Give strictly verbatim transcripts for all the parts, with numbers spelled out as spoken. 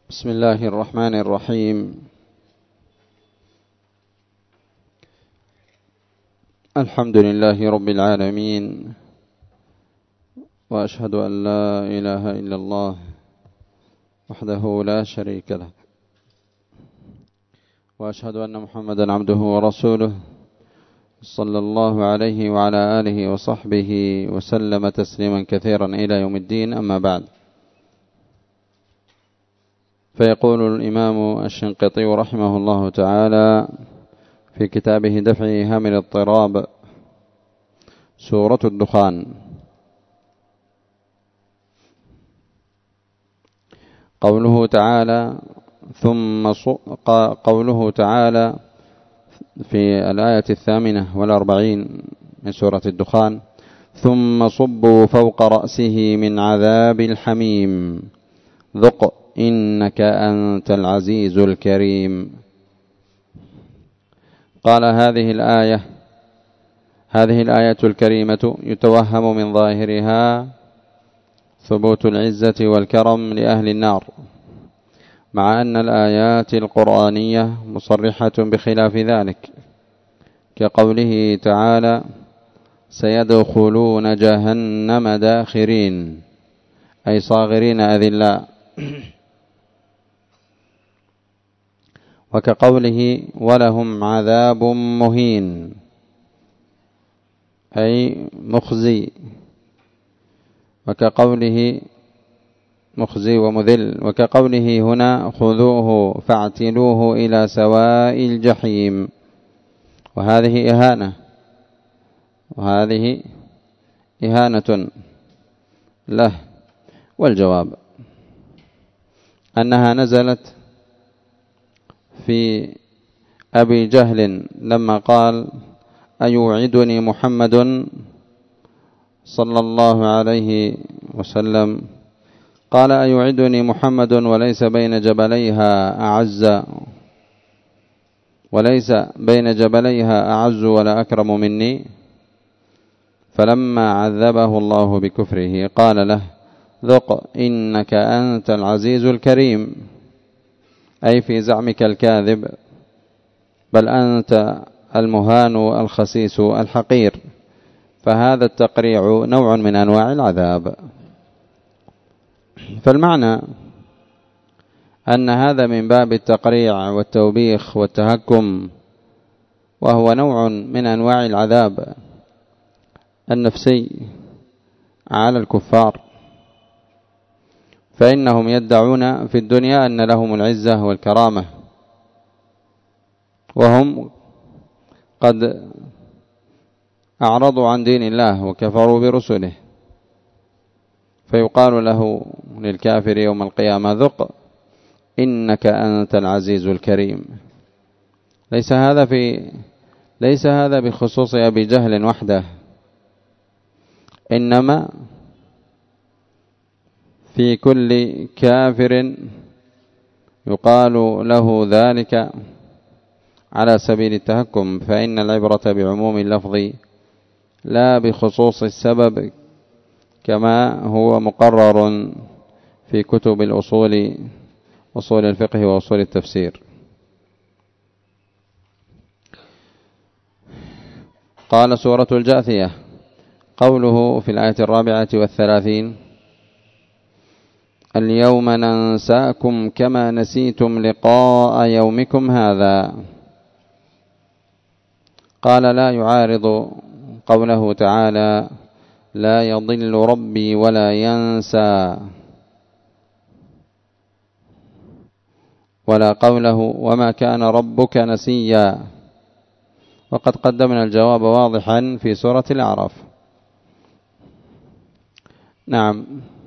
بسم الله الرحمن الرحيم. الحمد لله رب العالمين، وأشهد أن لا إله إلا الله وحده لا شريك له، وأشهد أن محمدا عبده ورسوله صلى الله عليه وعلى آله وصحبه وسلم تسليما كثيرا إلى يوم الدين. أما بعد، فيقول الإمام الشنقيطي رحمه الله تعالى في كتابه دفع إيهام الاضطراب: سورة الدخان. قوله تعالى ثم قوله تعالى في الآية الثامنة والأربعين من سورة الدخان: ثم صبوا فوق رأسه من عذاب الحميم ذق إنك أنت العزيز الكريم. قال هذه الآية هذه الآية الكريمة يتوهم من ظاهرها ثبوت العزة والكرم لأهل النار، مع أن الآيات القرآنية مصرحة بخلاف ذلك، كقوله تعالى: سيدخلون جهنم داخرين، أي صاغرين أذلاء. وكقوله: ولهم عذاب مهين، أي مخزي. وكقوله مخزي ومذل. وكقوله هنا: خذوه فاعتلوه إلى سواء الجحيم، وهذه إهانة وهذه إهانة له. والجواب أنها نزلت في أبي جهل لما قال: أيوعدني محمد صلى الله عليه وسلم قال: أيوعدني محمد وليس بين جبليها أعز وليس بين جبليها أعز ولا أكرم مني. فلما عذبه الله بكفره قال له: ذق إنك أنت العزيز الكريم، أي في زعمك الكاذب، بل أنت المهان الخسيس الحقير. فهذا التقريع نوع من أنواع العذاب. فالمعنى أن هذا من باب التقريع والتوبيخ والتهكم، وهو نوع من أنواع العذاب النفسي على الكفار، فإنهم يدعون في الدنيا أن لهم العزة والكرامة، وهم قد أعرضوا عن دين الله وكفروا برسله، فيقال له للكافر يوم القيامة: ذق إنك أنت العزيز الكريم. ليس هذا في ليس هذا بخصوص أبي جهل وحده، إنما في كل كافر يقال له ذلك على سبيل التهكم، فإن العبرة بعموم اللفظ لا بخصوص السبب، كما هو مقرر في كتب الأصول، أصول الفقه وأصول التفسير. قال: سورة الجاثية. قوله في الآية الرابعة والثلاثين: اليوم ننساكم كما نسيتم لقاء يومكم هذا. قال: لا يعارض قوله تعالى: لا يضل ربي ولا ينسى، ولا قوله: وما كان ربك نسيا. وقد قدمنا الجواب واضحا في سورة الأعراف. نعم،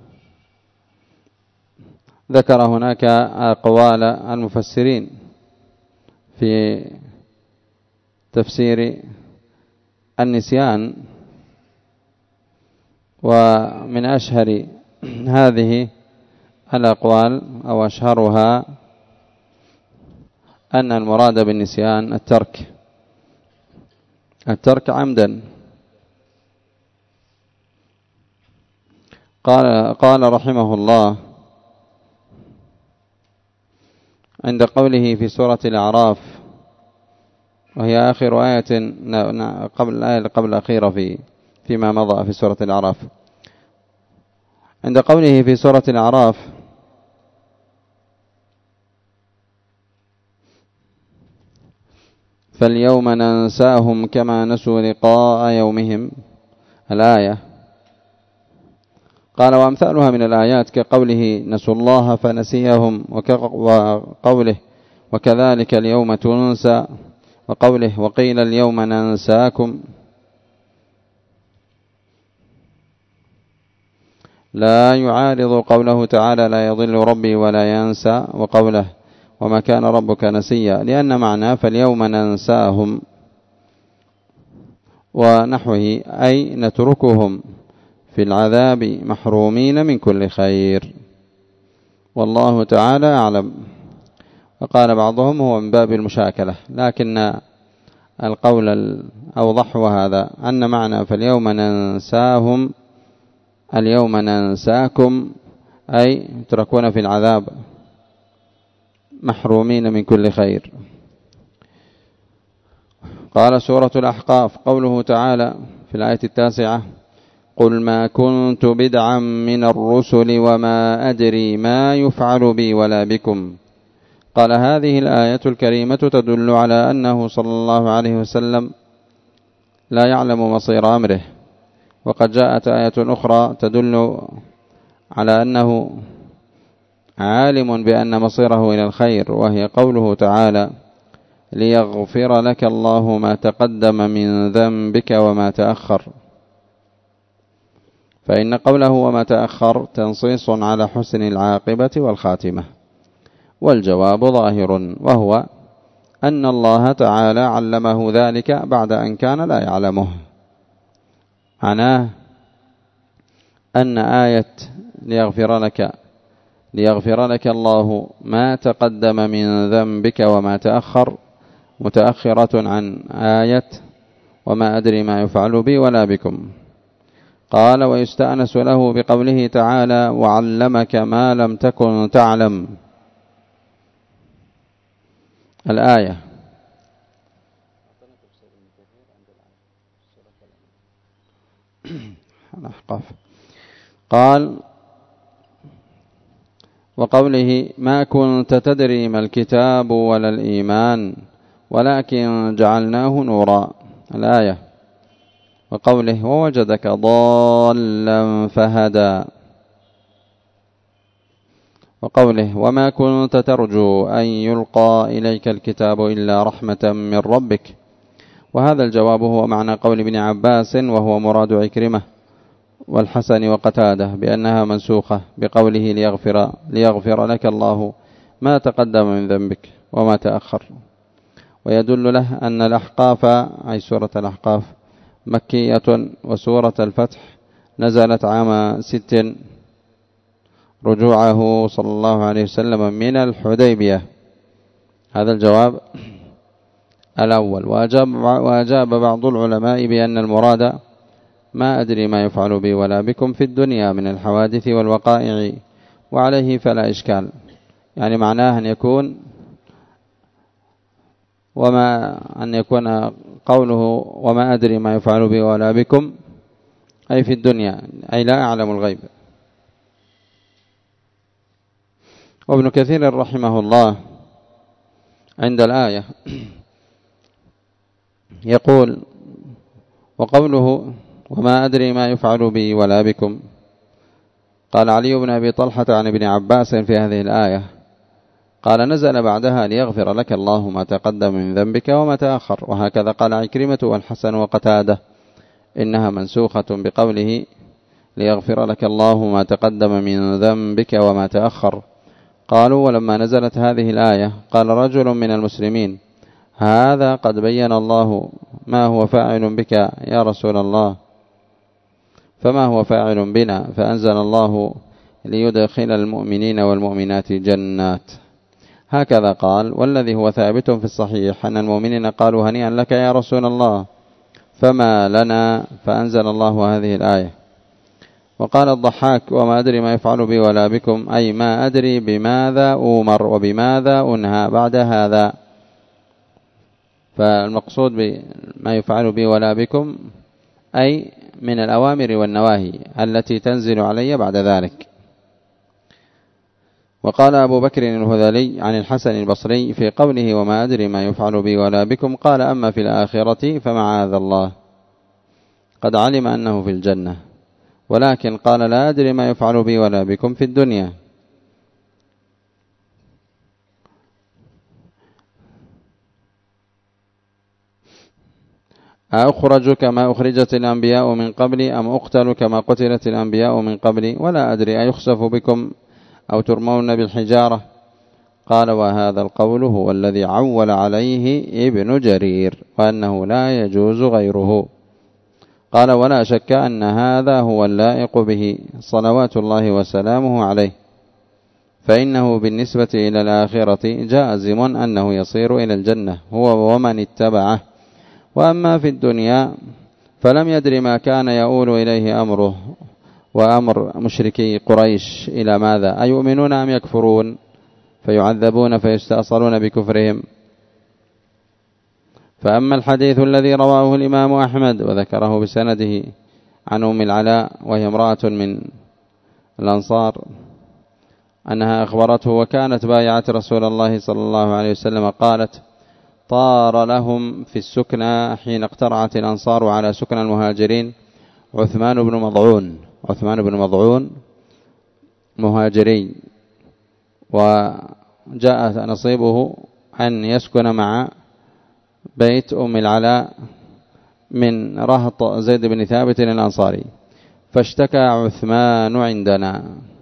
ذكر هناك أقوال المفسرين في تفسير النسيان، ومن أشهر هذه الأقوال أو أشهرها أن المراد بالنسيان الترك الترك عمدا. قال قال رحمه الله: عند قوله في سورة الأعراف، وهي آخر آية قبل الآية قبل الأخيرة في فيما مضى في سورة الأعراف. عند قوله في سورة الأعراف: فاليوم ننساهم كما نسوا لقاء يومهم، الآية. قال: وأمثالها من الآيات كقوله: نسوا الله فنسيهم، وقوله: وكذلك اليوم تنسى، وقوله: وقيل اليوم ننساكم. لا يعارض قوله تعالى: لا يضل ربي ولا ينسى، وقوله: وما كان ربك نسيا، لأن معناه فاليوم ننساهم ونحوه، أي نتركهم في العذاب محرومين من كل خير، والله تعالى أعلم. وقال بعضهم هو من باب المشاكلة، لكن القول الأوضح وهذا أن معنى فاليوم ننساهم اليوم ننساكم، أي تركون في العذاب محرومين من كل خير. قال سورة الأحقاف قوله تعالى في الآية التاسعة: قل ما كنت بدعا من الرسل وما أدري ما يفعل بي ولا بكم. قال: هذه الآية الكريمة تدل على أنه صلى الله عليه وسلم لا يعلم مصير أمره، وقد جاءت آية أخرى تدل على أنه عالم بأن مصيره إلى الخير، وهي قوله تعالى: ليغفر لك الله ما تقدم من ذنبك وما تأخر. فإن قوله وما تأخر تنصيص على حسن العاقبة والخاتمة، والجواب ظاهر، وهو أن الله تعالى علمه ذلك بعد أن كان لا يعلمه. معناه أن آية ليغفر لك ليغفر لك الله ما تقدم من ذنبك وما تأخر متأخرة عن آية وما أدري ما يفعل بي ولا بكم. قال: ويستأنس له بقوله تعالى: وعلمك ما لم تكن تعلم، الآية. قال: وقوله: ما كنت تدري ما الكتاب ولا الإيمان ولكن جعلناه نورا، الآية. وقوله: ووجدك ضالا فهدى. وقوله: وما كنت ترجو أن يلقى إليك الكتاب إلا رحمة من ربك. وهذا الجواب هو معنى قول ابن عباس، وهو مراد عكرمة والحسن وقتاده، بأنها منسوخة بقوله: ليغفر, ليغفر لك الله ما تقدم من ذنبك وما تأخر. ويدل له أن الأحقاف، أي سورة الأحقاف، مكية، وسورة الفتح نزلت عام ست رجوعه صلى الله عليه وسلم من الحديبية. هذا الجواب الأول. وأجاب, وأجاب بعض العلماء بأن المراد ما أدري ما يفعل بي ولا بكم في الدنيا من الحوادث والوقائع، وعليه فلا إشكال، يعني معناه أن يكون وما أن يكون قوله وما أدري ما يفعل بي ولا بكم أي في الدنيا، أي لا أعلم الغيب. وابن كثير رحمه الله عند الآية يقول: وقوله وما أدري ما يفعل بي ولا بكم، قال علي بن أبي طلحة عن ابن عباس في هذه الآية، قال: نزل بعدها ليغفر لك الله ما تقدم من ذنبك وما تأخر. وهكذا قال عكرمة والحسن وقتاده، إنها منسوخة بقوله: ليغفر لك الله ما تقدم من ذنبك وما تأخر. قالوا: ولما نزلت هذه الآية قال رجل من المسلمين: هذا قد بين الله ما هو فاعل بك يا رسول الله، فما هو فاعل بنا؟ فأنزل الله: ليدخل المؤمنين والمؤمنات جنات. هكذا قال. والذي هو ثابت في الصحيح أن المؤمنين قالوا: هنيئا لك يا رسول الله، فما لنا؟ فأنزل الله هذه الآية. وقال الضحاك وما أدري ما يفعل بي ولا بكم، أي ما أدري بماذا أمر وبماذا أنهى بعد هذا. فالمقصود بما يفعل بي ولا بكم أي من الأوامر والنواهي التي تنزل علي بعد ذلك. وقال أبو بكر الهذلي عن الحسن البصري في قوله وما أدري ما يفعل بي ولا بكم، قال أما في الآخرة فمعاذ الله قد علم أنه في الجنة، ولكن قال لا أدري ما يفعل بي ولا بكم في الدنيا. أخرج كما أخرجت الأنبياء من قبلي أم أقتل كما قتلت الأنبياء من قبلي، ولا أدري أيخسف بكم أو ترمون بالحجارة. قال وهذا القول هو الذي عول عليه ابن جرير، وأنه لا يجوز غيره. قال ولا شك أن هذا هو اللائق به صلوات الله وسلامه عليه، فإنه بالنسبة إلى الآخرة جازم أنه يصير إلى الجنة هو ومن اتبعه. وأما في الدنيا فلم يدر ما كان يؤول إليه أمره وأمر مشركي قريش إلى ماذا، أيؤمنون أم يكفرون فيعذبون فيستأصلون بكفرهم. فأما الحديث الذي رواه الإمام أحمد وذكره بسنده عن أم العلاء وهي امرأة من الأنصار أنها أخبرته وكانت بايعت رسول الله صلى الله عليه وسلم، قالت طار لهم في السكنى حين اقترعت الأنصار على سكنى المهاجرين عثمان بن مضعون عثمان بن مضعون مهاجري، وجاء نصيبه أن يسكن مع بيت أم العلاء من رهط زيد بن ثابت الأنصاري، فاشتكى عثمان عندنا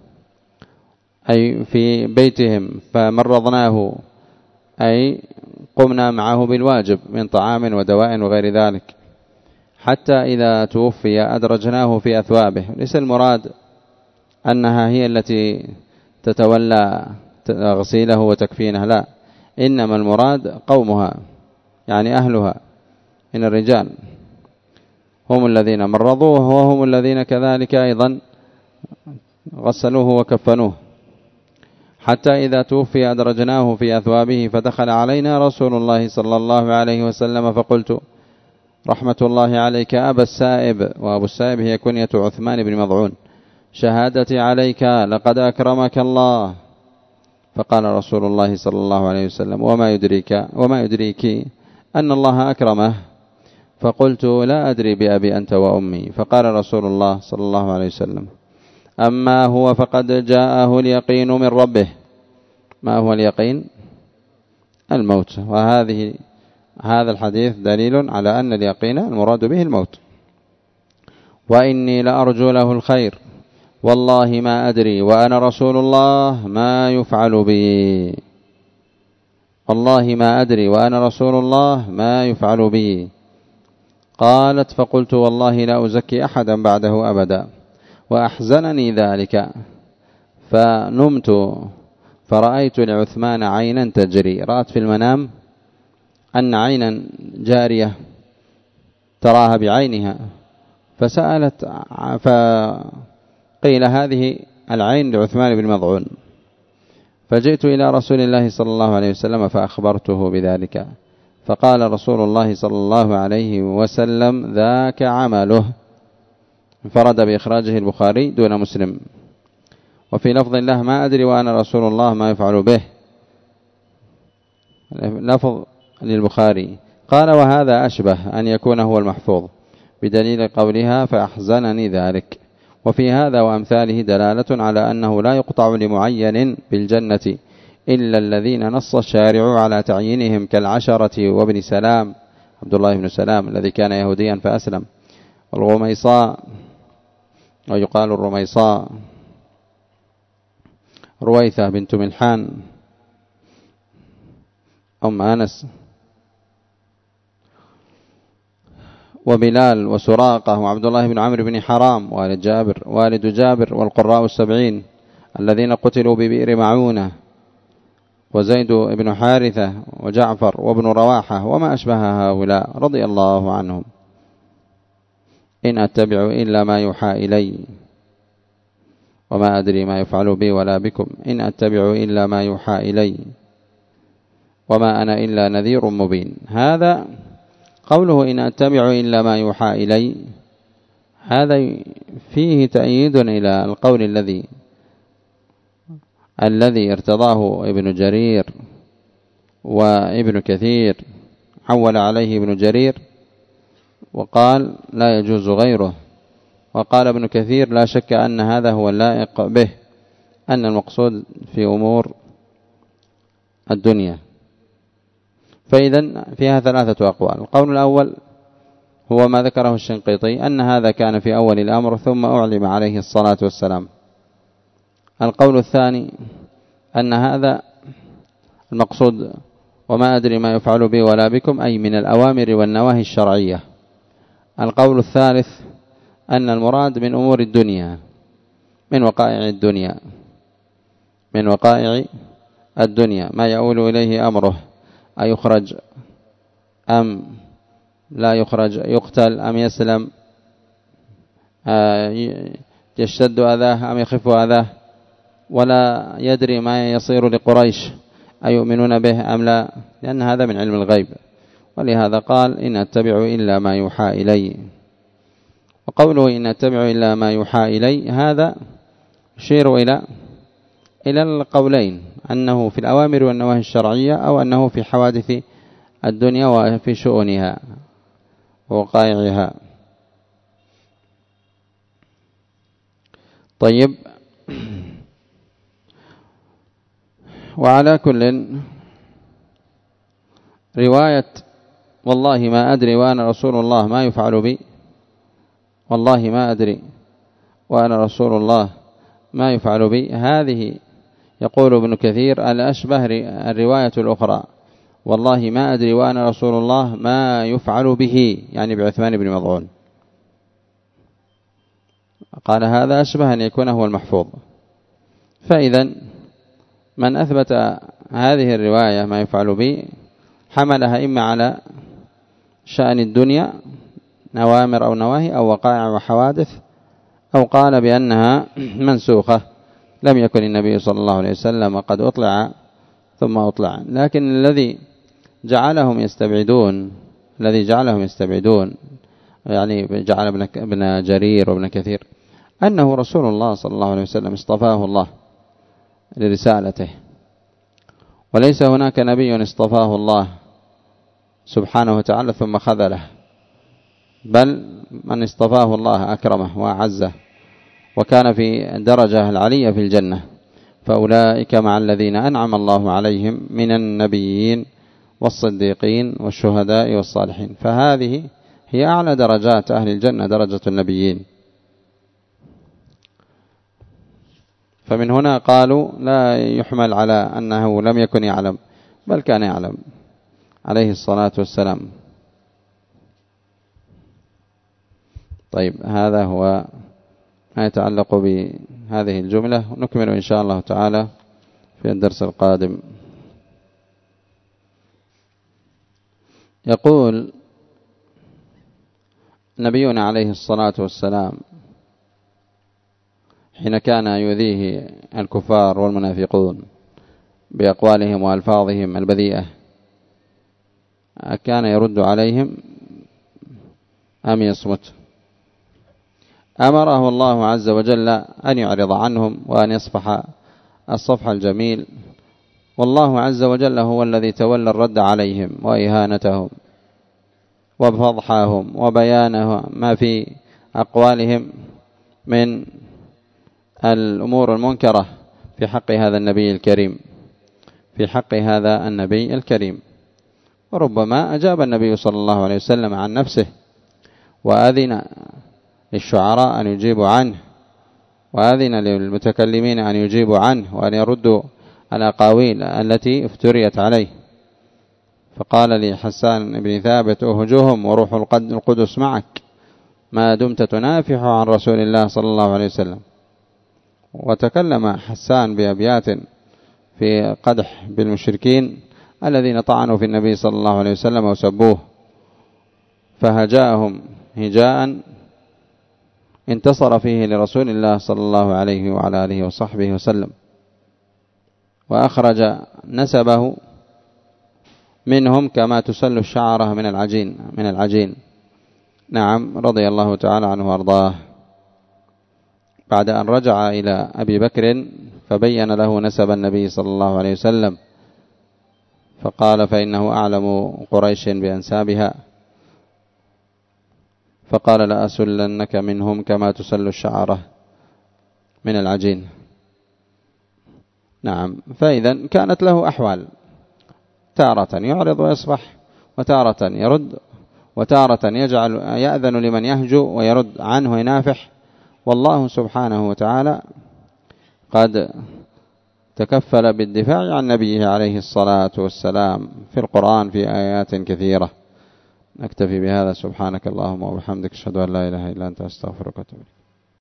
أي في بيتهم فمرضناه، أي قمنا معه بالواجب من طعام ودواء وغير ذلك، حتى إذا توفي أدرجناه في أثوابه. ليس المراد أنها هي التي تتولى تغسيله وتكفينه، لا، إنما المراد قومها يعني أهلها من الرجال هم الذين مرضوه، وهم الذين كذلك أيضا غسلوه وكفنوه، حتى إذا توفي أدرجناه في أثوابه. فدخل علينا رسول الله صلى الله عليه وسلم فقلت رحمة الله عليك أبا السائب، وأبو السائب هي كنية عثمان بن مضعون، شهادتي عليك لقد أكرمك الله. فقال رسول الله صلى الله عليه وسلم وما يدريك وما يدريك أن الله أكرمه؟ فقلت لا أدري بأبي أنت وأمي. فقال رسول الله صلى الله عليه وسلم أما هو فقد جاءه اليقين من ربه. ما هو اليقين؟ الموت. وهذه هذا الحديث دليل على أن اليقين المراد به الموت. وإني لأرجو له الخير والله ما أدري وأنا رسول الله ما يفعل بي، والله ما أدري وأنا رسول الله ما يفعل بي. قالت فقلت والله لا أزكي أحدا بعده أبدا. وأحزنني ذلك فنمت فرأيت لعثمان عينا تجري، رأت في المنام أن عينا جارية تراها بعينها، فسألت فقيل هذه العين لعثمان بن مضعون. فجئت إلى رسول الله صلى الله عليه وسلم فأخبرته بذلك، فقال رسول الله صلى الله عليه وسلم ذاك عمله. انفرد بإخراجه البخاري دون مسلم. وفي لفظ له ما أدري وأنا رسول الله ما يفعل به، لفظ للبخاري. قال وهذا أشبه أن يكون هو المحفوظ بدليل قولها فأحزنني ذلك. وفي هذا وأمثاله دلالة على أنه لا يقطع لمعين بالجنة إلا الذين نص الشارع على تعيينهم كالعشرة وابن سلام عبد الله بن سلام الذي كان يهوديا فأسلم، والغميصاء ويقال الرميصاء رويثة بنت ملحان أم أنس، وبلال وسراقة وعبد الله بن عمرو بن حرام والد جابر والد جابر والقراء السبعين الذين قتلوا ببئر معونة، وزيد بن حارثة وجعفر وابن رواحة وما أشبه هؤلاء رضي الله عنهم. إن أتبع إلا ما يوحى إلي. وما أدري ما يفعل بي ولا بكم إن أتبع إلا ما يوحى إلي وما أنا إلا نذير مبين. هذا قوله إن أتبع إلا ما يوحى إلي، هذا فيه تأييد إلى القول الذي الذي ارتضاه ابن جرير وابن كثير، عول عليه ابن جرير وقال لا يجوز غيره، وقال ابن كثير لا شك أن هذا هو اللائق به، أن المقصود في أمور الدنيا. فإذا فيها ثلاثة أقوال. القول الأول هو ما ذكره الشنقيطي أن هذا كان في أول الأمر ثم أعلم عليه الصلاة والسلام. القول الثاني أن هذا المقصود وما أدري ما يفعل بي ولا بكم أي من الأوامر والنواهي الشرعية. القول الثالث أن المراد من أمور الدنيا، من وقائع الدنيا، من وقائع الدنيا ما يؤول إليه أمره، أيخرج أم لا يخرج، يقتل أم يسلم، يشتد أذاه أم يخف أذاه، ولا يدري ما يصير لقريش أيؤمنون به أم لا، لأن هذا من علم الغيب. ولهذا قال إن أتبع إلا ما يوحى إلي. وقوله إن أتبع إلا ما يوحى إلي هذا يشير إلى إلى القولين، أنه في الأوامر والنواهي الشرعية أو أنه في حوادث الدنيا وفي شؤونها ووقائعها. طيب، وعلى كل رواية والله ما أدري وأنا رسول الله ما يفعل بي، والله ما أدري وأنا رسول الله ما يفعل بي، هذه يقول ابن كثير الأشبه الرواية الأخرى والله ما أدري وأنا رسول الله ما يفعل به، يعني بعثمان بن مظعون. قال هذا أشبه أن يكون هو المحفوظ. فإذا من أثبت هذه الرواية ما يفعل به حملها إما على شأن الدنيا نوامر أو نواهي أو وقائع وحوادث، أو قال بأنها منسوخة لم يكن النبي صلى الله عليه وسلم قد أطلع ثم أطلع. لكن الذي جعلهم يستبعدون الذي جعلهم يستبعدون يعني جعل ابن جرير وابن كثير أنه رسول الله صلى الله عليه وسلم اصطفاه الله لرسالته، وليس هناك نبي اصطفاه الله سبحانه وتعالى ثم خذله، بل من اصطفاه الله أكرمه وأعزه وكان في الدرجة العلية في الجنة، فأولئك مع الذين أنعم الله عليهم من النبيين والصديقين والشهداء والصالحين. فهذه هي أعلى درجات أهل الجنة، درجة النبيين. فمن هنا قالوا لا يحمل على أنه لم يكن يعلم، بل كان يعلم عليه الصلاة والسلام. طيب، هذا هو ما يتعلق بهذه الجملة، ونكمل إن شاء الله تعالى في الدرس القادم. يقول نبينا عليه الصلاة والسلام حين كان يؤذيه الكفار والمنافقون بأقوالهم وألفاظهم البذيئة، كان يرد عليهم أم يصمت؟ أمره الله عز وجل أن يعرض عنهم وأن يصفح الصفح الجميل، والله عز وجل هو الذي تولى الرد عليهم وإهانتهم وفضحهم وبيانه ما في أقوالهم من الأمور المنكرة في حق هذا النبي الكريم في حق هذا النبي الكريم. وربما أجاب النبي صلى الله عليه وسلم عن نفسه وأذن للشعراء أن يجيبوا عنه، وأذن للمتكلمين أن يجيبوا عنه وأن يردوا الأقاويل التي افتريت عليه. فقال لي حسان بن ثابت أهجهم وروح القدس معك ما دمت تنافح عن رسول الله صلى الله عليه وسلم. وتكلم حسان بأبيات في قدح بالمشركين الذين طعنوا في النبي صلى الله عليه وسلم وسبوه، فهجاهم هجاء انتصر فيه لرسول الله صلى الله عليه وعلى آله وصحبه وسلم، وأخرج نسبه منهم كما تسل الشعرة من العجين من العجين نعم، رضي الله تعالى عنه وأرضاه. بعد أن رجع إلى أبي بكر فبين له نسب النبي صلى الله عليه وسلم، فقال فإنه أعلم قريش بأنسابها، فقال لأسلنك منهم كما تسل الشعرة من العجين. نعم، فإذا كانت له أحوال، تارة يعرض ويصفح، وتارة يرد، وتارة يجعل يأذن لمن يهجو ويرد عنه ينافح. والله سبحانه وتعالى قد تكفل بالدفاع عن نبيه عليه الصلاة والسلام في القرآن في آيات كثيرة. نكتفي بهذا، سبحانك اللهم وبحمدك، أشهد أن لا إله إلا أنت، أستغفرك وأتوب إليك.